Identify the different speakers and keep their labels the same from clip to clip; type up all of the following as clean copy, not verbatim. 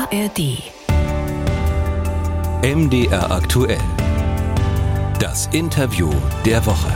Speaker 1: ARD.
Speaker 2: MDR aktuell. Das Interview der Woche.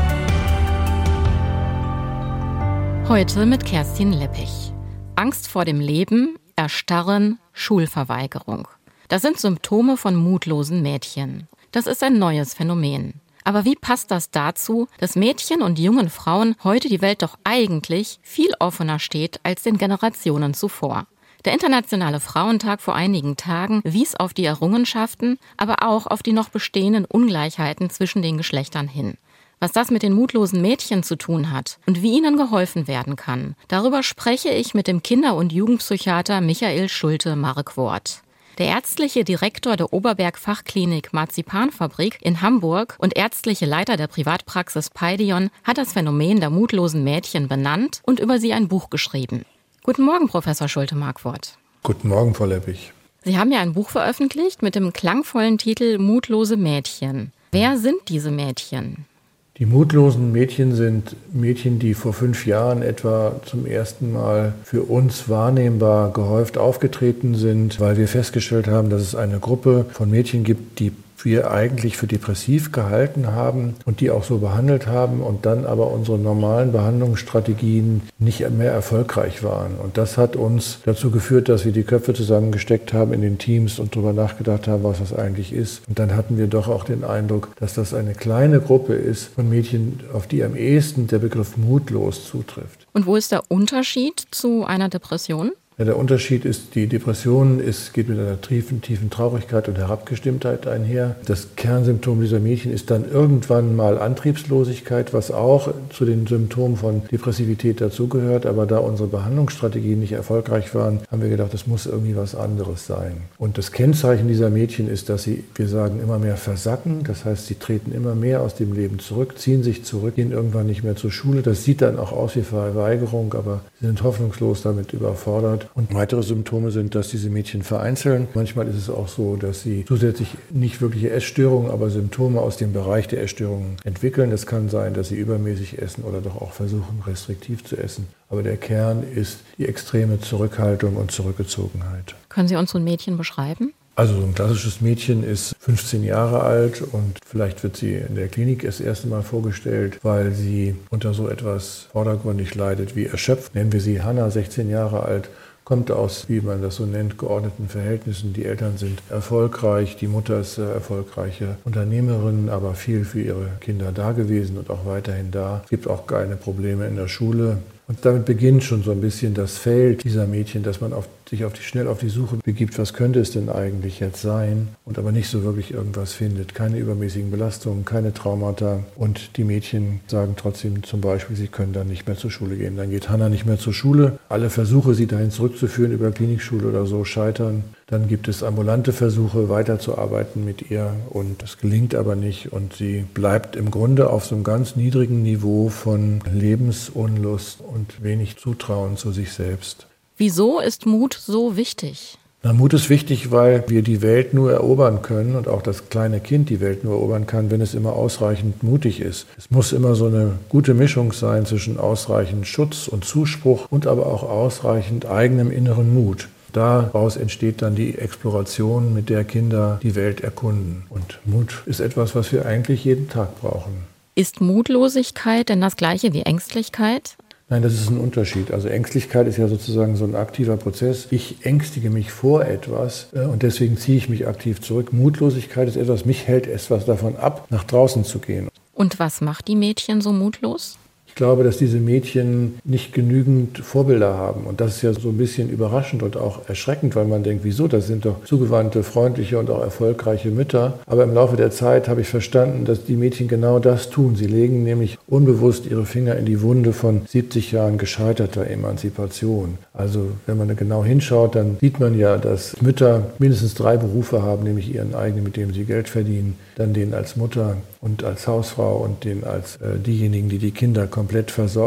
Speaker 3: Heute mit Kerstin Leppich. Angst vor dem Leben, Erstarren, Schulverweigerung. Das sind Symptome von mutlosen Mädchen. Das ist ein neues Phänomen. Aber wie passt das dazu, dass Mädchen und jungen Frauen heute die Welt doch eigentlich viel offener steht als den Generationen zuvor? Der Internationale Frauentag vor einigen Tagen wies auf die Errungenschaften, aber auch auf die noch bestehenden Ungleichheiten zwischen den Geschlechtern hin. Was das mit den mutlosen Mädchen zu tun hat und wie ihnen geholfen werden kann, darüber spreche ich mit dem Kinder- und Jugendpsychiater Michael Schulte-Markwort. Der ärztliche Direktor der Oberberg-Fachklinik Marzipanfabrik in Hamburg und ärztliche Leiter der Privatpraxis Paidion hat das Phänomen der mutlosen Mädchen benannt und über sie ein Buch geschrieben. Guten Morgen, Professor Schulte-Markwort.
Speaker 4: Guten Morgen, Frau Leppich.
Speaker 3: Sie haben ja ein Buch veröffentlicht mit dem klangvollen Titel Mutlose Mädchen. Wer sind diese Mädchen?
Speaker 4: Die mutlosen Mädchen sind Mädchen, die vor 5 Jahren etwa zum ersten Mal für uns wahrnehmbar gehäuft aufgetreten sind, weil wir festgestellt haben, dass es eine Gruppe von Mädchen gibt, die wir eigentlich für depressiv gehalten haben und die auch so behandelt haben und dann aber unsere normalen Behandlungsstrategien nicht mehr erfolgreich waren. Und das hat uns dazu geführt, dass wir die Köpfe zusammengesteckt haben in den Teams und darüber nachgedacht haben, was das eigentlich ist. Und dann hatten wir doch auch den Eindruck, dass das eine kleine Gruppe ist von Mädchen, auf die am ehesten der Begriff mutlos zutrifft.
Speaker 3: Und wo ist der Unterschied zu einer Depression?
Speaker 4: Ja, der Unterschied ist, die Depression geht mit einer tiefen Traurigkeit und Herabgestimmtheit einher. Das Kernsymptom dieser Mädchen ist dann irgendwann mal Antriebslosigkeit, was auch zu den Symptomen von Depressivität dazugehört. Aber da unsere Behandlungsstrategien nicht erfolgreich waren, haben wir gedacht, das muss irgendwie was anderes sein. Und das Kennzeichen dieser Mädchen ist, dass sie, wir sagen, immer mehr versacken. Das heißt, sie treten immer mehr aus dem Leben zurück, ziehen sich zurück, gehen irgendwann nicht mehr zur Schule. Das sieht dann auch aus wie Verweigerung, aber sie sind hoffnungslos damit überfordert. Und weitere Symptome sind, dass diese Mädchen vereinzeln. Manchmal ist es auch so, dass sie zusätzlich nicht wirkliche Essstörungen, aber Symptome aus dem Bereich der Essstörungen entwickeln. Es kann sein, dass sie übermäßig essen oder doch auch versuchen, restriktiv zu essen. Aber der Kern ist die extreme Zurückhaltung und Zurückgezogenheit.
Speaker 3: Können Sie uns so ein Mädchen beschreiben?
Speaker 4: Also so ein klassisches Mädchen ist 15 Jahre alt und vielleicht wird sie in der Klinik das erste Mal vorgestellt, weil sie unter so etwas vordergründig leidet wie erschöpft. Nennen wir sie Hannah, 16 Jahre alt. Kommt aus, wie man das so nennt, geordneten Verhältnissen. Die Eltern sind erfolgreich, die Mutter ist erfolgreiche Unternehmerin, aber viel für ihre Kinder da gewesen und auch weiterhin da. Es gibt auch keine Probleme in der Schule. Und damit beginnt schon so ein bisschen das Feld dieser Mädchen, dass man sich schnell auf die Suche begibt, was könnte es denn eigentlich jetzt sein, und aber nicht so wirklich irgendwas findet. Keine übermäßigen Belastungen, keine Traumata. Und die Mädchen sagen trotzdem zum Beispiel, sie können dann nicht mehr zur Schule gehen. Dann geht Hannah nicht mehr zur Schule. Alle Versuche, sie dahin zurückzuführen über Klinikschule oder so, scheitern. Dann gibt es ambulante Versuche, weiterzuarbeiten mit ihr, und das gelingt aber nicht. Und sie bleibt im Grunde auf so einem ganz niedrigen Niveau von Lebensunlust und wenig Zutrauen zu sich selbst.
Speaker 3: Wieso ist Mut so wichtig?
Speaker 4: Mut ist wichtig, weil wir die Welt nur erobern können und auch das kleine Kind die Welt nur erobern kann, wenn es immer ausreichend mutig ist. Es muss immer so eine gute Mischung sein zwischen ausreichend Schutz und Zuspruch und aber auch ausreichend eigenem inneren Mut. Daraus entsteht dann die Exploration, mit der Kinder die Welt erkunden. Und Mut ist etwas, was wir eigentlich jeden Tag brauchen.
Speaker 3: Ist Mutlosigkeit denn das Gleiche wie Ängstlichkeit?
Speaker 4: Nein, das ist ein Unterschied. Also Ängstlichkeit ist ja sozusagen so ein aktiver Prozess. Ich ängstige mich vor etwas und deswegen ziehe ich mich aktiv zurück. Mutlosigkeit ist etwas, mich hält etwas davon ab, nach draußen zu gehen.
Speaker 3: Und was macht die Mädchen so mutlos?
Speaker 4: Ich glaube, dass diese Mädchen nicht genügend Vorbilder haben. Und das ist ja so ein bisschen überraschend und auch erschreckend, weil man denkt, wieso? Das sind doch zugewandte, freundliche und auch erfolgreiche Mütter. Aber im Laufe der Zeit habe ich verstanden, dass die Mädchen genau das tun. Sie legen nämlich unbewusst ihre Finger in die Wunde von 70 Jahren gescheiterter Emanzipation. Also wenn man da genau hinschaut, dann sieht man ja, dass Mütter mindestens 3 Berufe haben, nämlich ihren eigenen, mit dem sie Geld verdienen, dann den als Mutter und als Hausfrau und den als diejenigen, die die Kinder komplett versorgt.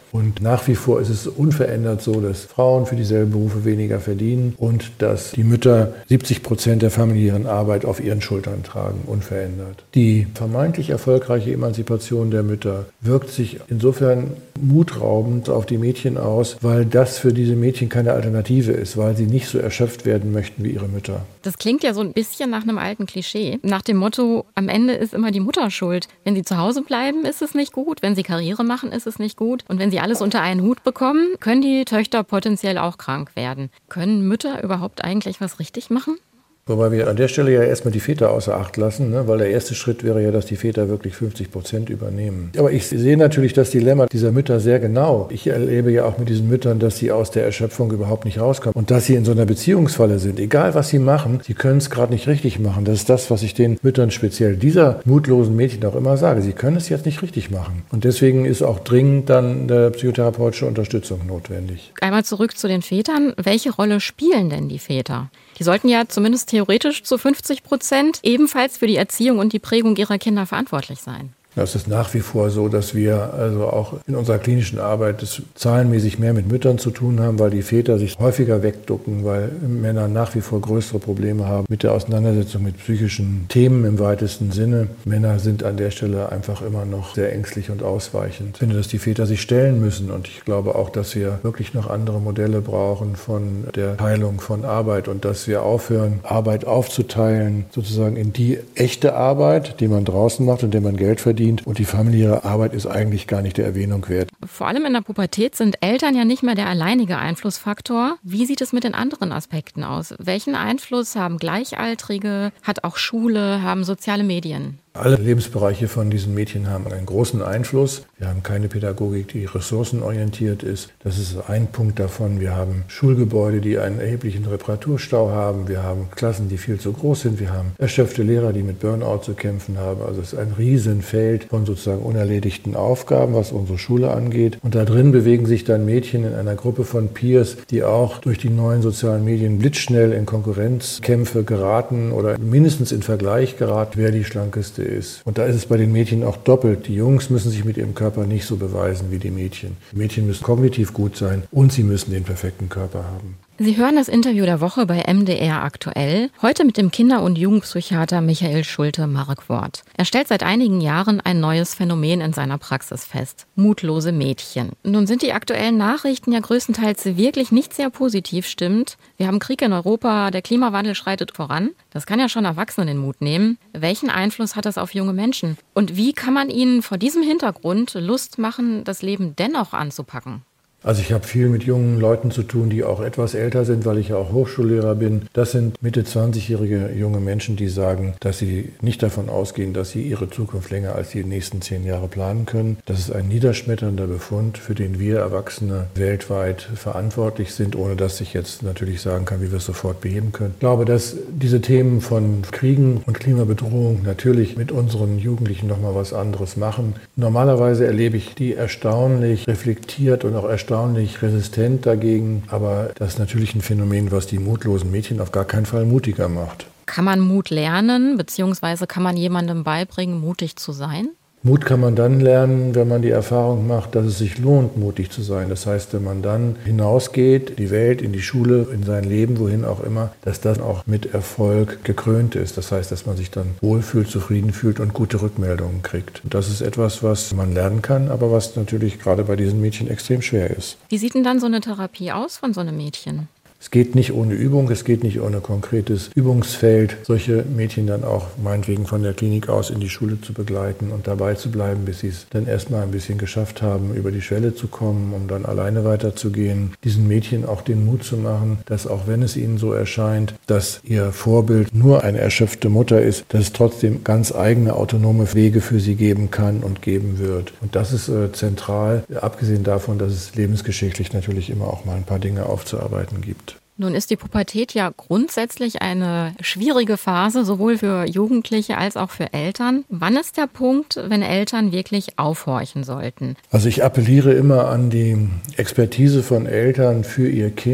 Speaker 4: Und nach wie vor ist es unverändert so, dass Frauen für dieselben Berufe weniger verdienen und dass die Mütter 70% der familiären Arbeit auf ihren Schultern tragen, unverändert. Die vermeintlich erfolgreiche Emanzipation der Mütter wirkt sich insofern mutraubend auf die Mädchen aus, weil das für diese Mädchen keine Alternative ist, weil sie nicht so erschöpft werden möchten wie ihre Mütter.
Speaker 3: Das klingt ja so ein bisschen nach einem alten Klischee. Nach dem Motto, am Ende ist immer die Mutter schuld. Wenn sie zu Hause bleiben, ist es nicht gut. Wenn sie Karriere machen, ist es nicht gut. Und wenn sie alles unter einen Hut bekommen, können die Töchter potenziell auch krank werden. Können Mütter überhaupt eigentlich was richtig machen?
Speaker 4: Wobei wir an der Stelle ja erstmal die Väter außer Acht lassen, ne? Weil der erste Schritt wäre ja, dass die Väter wirklich 50% übernehmen. Aber ich sehe natürlich das Dilemma dieser Mütter sehr genau. Ich erlebe ja auch mit diesen Müttern, dass sie aus der Erschöpfung überhaupt nicht rauskommen und dass sie in so einer Beziehungsfalle sind. Egal, was sie machen, sie können es gerade nicht richtig machen. Das ist das, was ich den Müttern, speziell dieser mutlosen Mädchen, auch immer sage. Sie können es jetzt nicht richtig machen. Und deswegen ist auch dringend dann eine psychotherapeutische Unterstützung notwendig.
Speaker 3: Einmal zurück zu den Vätern. Welche Rolle spielen denn die Väter? Die sollten ja zumindest theoretisch zu 50% ebenfalls für die Erziehung und die Prägung ihrer Kinder verantwortlich sein.
Speaker 4: Es ist nach wie vor so, dass wir also auch in unserer klinischen Arbeit das zahlenmäßig mehr mit Müttern zu tun haben, weil die Väter sich häufiger wegducken, weil Männer nach wie vor größere Probleme haben mit der Auseinandersetzung mit psychischen Themen im weitesten Sinne. Männer sind an der Stelle einfach immer noch sehr ängstlich und ausweichend. Ich finde, dass die Väter sich stellen müssen und ich glaube auch, dass wir wirklich noch andere Modelle brauchen von der Teilung von Arbeit und dass wir aufhören, Arbeit aufzuteilen, sozusagen in die echte Arbeit, die man draußen macht und der man Geld verdient. Und die familiäre Arbeit ist eigentlich gar nicht der Erwähnung wert.
Speaker 3: Vor allem in der Pubertät sind Eltern ja nicht mehr der alleinige Einflussfaktor. Wie sieht es mit den anderen Aspekten aus? Welchen Einfluss haben Gleichaltrige, hat auch Schule, haben soziale Medien?
Speaker 4: Alle Lebensbereiche von diesen Mädchen haben einen großen Einfluss. Wir haben keine Pädagogik, die ressourcenorientiert ist. Das ist ein Punkt davon. Wir haben Schulgebäude, die einen erheblichen Reparaturstau haben. Wir haben Klassen, die viel zu groß sind. Wir haben erschöpfte Lehrer, die mit Burnout zu kämpfen haben. Also es ist ein Riesenfeld von sozusagen unerledigten Aufgaben, was unsere Schule angeht. Und da drin bewegen sich dann Mädchen in einer Gruppe von Peers, die auch durch die neuen sozialen Medien blitzschnell in Konkurrenzkämpfe geraten oder mindestens in Vergleich geraten, wer die schlankeste ist. Und da ist es bei den Mädchen auch doppelt. Die Jungs müssen sich mit ihrem Körper nicht so beweisen wie die Mädchen. Die Mädchen müssen kognitiv gut sein und sie müssen den perfekten Körper haben.
Speaker 3: Sie hören das Interview der Woche bei MDR aktuell. Heute mit dem Kinder- und Jugendpsychiater Michael Schulte-Markwort. Er stellt seit einigen Jahren ein neues Phänomen in seiner Praxis fest. Mutlose Mädchen. Nun sind die aktuellen Nachrichten ja größtenteils wirklich nicht sehr positiv stimmend. Wir haben Krieg in Europa, der Klimawandel schreitet voran. Das kann ja schon Erwachsene den Mut nehmen. Welchen Einfluss hat das auf junge Menschen? Und wie kann man ihnen vor diesem Hintergrund Lust machen, das Leben dennoch anzupacken?
Speaker 4: Also ich habe viel mit jungen Leuten zu tun, die auch etwas älter sind, weil ich ja auch Hochschullehrer bin. Das sind Mitte 20-jährige junge Menschen, die sagen, dass sie nicht davon ausgehen, dass sie ihre Zukunft länger als die nächsten 10 Jahre planen können. Das ist ein niederschmetternder Befund, für den wir Erwachsene weltweit verantwortlich sind, ohne dass ich jetzt natürlich sagen kann, wie wir es sofort beheben können. Ich glaube, dass diese Themen von Kriegen und Klimabedrohung natürlich mit unseren Jugendlichen nochmal was anderes machen. Normalerweise erlebe ich die erstaunlich reflektiert und auch erstaunlich resistent dagegen, aber das ist natürlich ein Phänomen, was die mutlosen Mädchen auf gar keinen Fall mutiger macht.
Speaker 3: Kann man Mut lernen, beziehungsweise kann man jemandem beibringen, mutig zu sein?
Speaker 4: Mut kann man dann lernen, wenn man die Erfahrung macht, dass es sich lohnt, mutig zu sein. Das heißt, wenn man dann hinausgeht, in die Welt, in die Schule, in sein Leben, wohin auch immer, dass das auch mit Erfolg gekrönt ist. Das heißt, dass man sich dann wohlfühlt, zufrieden fühlt und gute Rückmeldungen kriegt. Und das ist etwas, was man lernen kann, aber was natürlich gerade bei diesen Mädchen extrem schwer ist.
Speaker 3: Wie sieht denn dann so eine Therapie aus von so einem Mädchen?
Speaker 4: Es geht nicht ohne Übung, es geht nicht ohne konkretes Übungsfeld, solche Mädchen dann auch meinetwegen von der Klinik aus in die Schule zu begleiten und dabei zu bleiben, bis sie es dann erstmal ein bisschen geschafft haben, über die Schwelle zu kommen, um dann alleine weiterzugehen. Diesen Mädchen auch den Mut zu machen, dass auch wenn es ihnen so erscheint, dass ihr Vorbild nur eine erschöpfte Mutter ist, dass es trotzdem ganz eigene autonome Wege für sie geben kann und geben wird. Und das ist zentral, abgesehen davon, dass es lebensgeschichtlich natürlich immer auch mal ein paar Dinge aufzuarbeiten gibt.
Speaker 3: Nun ist die Pubertät ja grundsätzlich eine schwierige Phase, sowohl für Jugendliche als auch für Eltern. Wann ist der Punkt, wenn Eltern wirklich aufhorchen sollten?
Speaker 4: Also ich appelliere immer an die Expertise von Eltern für ihr Kind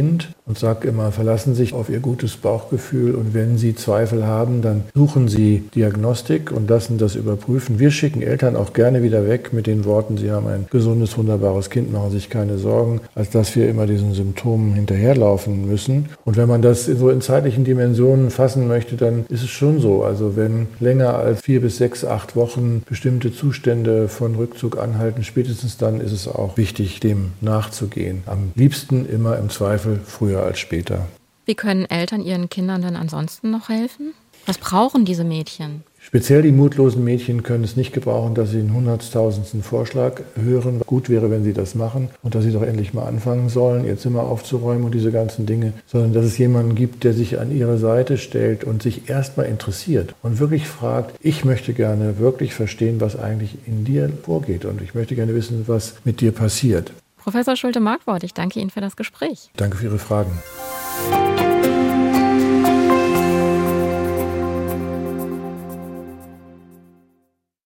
Speaker 4: und sage immer, verlassen Sie sich auf Ihr gutes Bauchgefühl und wenn Sie Zweifel haben, dann suchen Sie Diagnostik und lassen das überprüfen. Wir schicken Eltern auch gerne wieder weg mit den Worten, Sie haben ein gesundes, wunderbares Kind, machen Sie sich keine Sorgen, als dass wir immer diesen Symptomen hinterherlaufen müssen. Und wenn man das so in zeitlichen Dimensionen fassen möchte, dann ist es schon so. Also wenn länger als 4 bis 6, 8 Wochen bestimmte Zustände von Rückzug anhalten, spätestens dann ist es auch wichtig, dem nachzugehen. Am liebsten immer im Zweifel früher als später.
Speaker 3: Wie können Eltern ihren Kindern dann ansonsten noch helfen? Was brauchen diese Mädchen?
Speaker 4: Speziell die mutlosen Mädchen können es nicht gebrauchen, dass sie einen 100.000. Vorschlag hören. Gut wäre, wenn sie das machen und dass sie doch endlich mal anfangen sollen, ihr Zimmer aufzuräumen und diese ganzen Dinge, sondern dass es jemanden gibt, der sich an ihre Seite stellt und sich erstmal interessiert und wirklich fragt, ich möchte gerne wirklich verstehen, was eigentlich in dir vorgeht und ich möchte gerne wissen, was mit dir passiert.
Speaker 3: Professor Schulte-Markwort, ich danke Ihnen für das Gespräch.
Speaker 4: Danke für Ihre Fragen.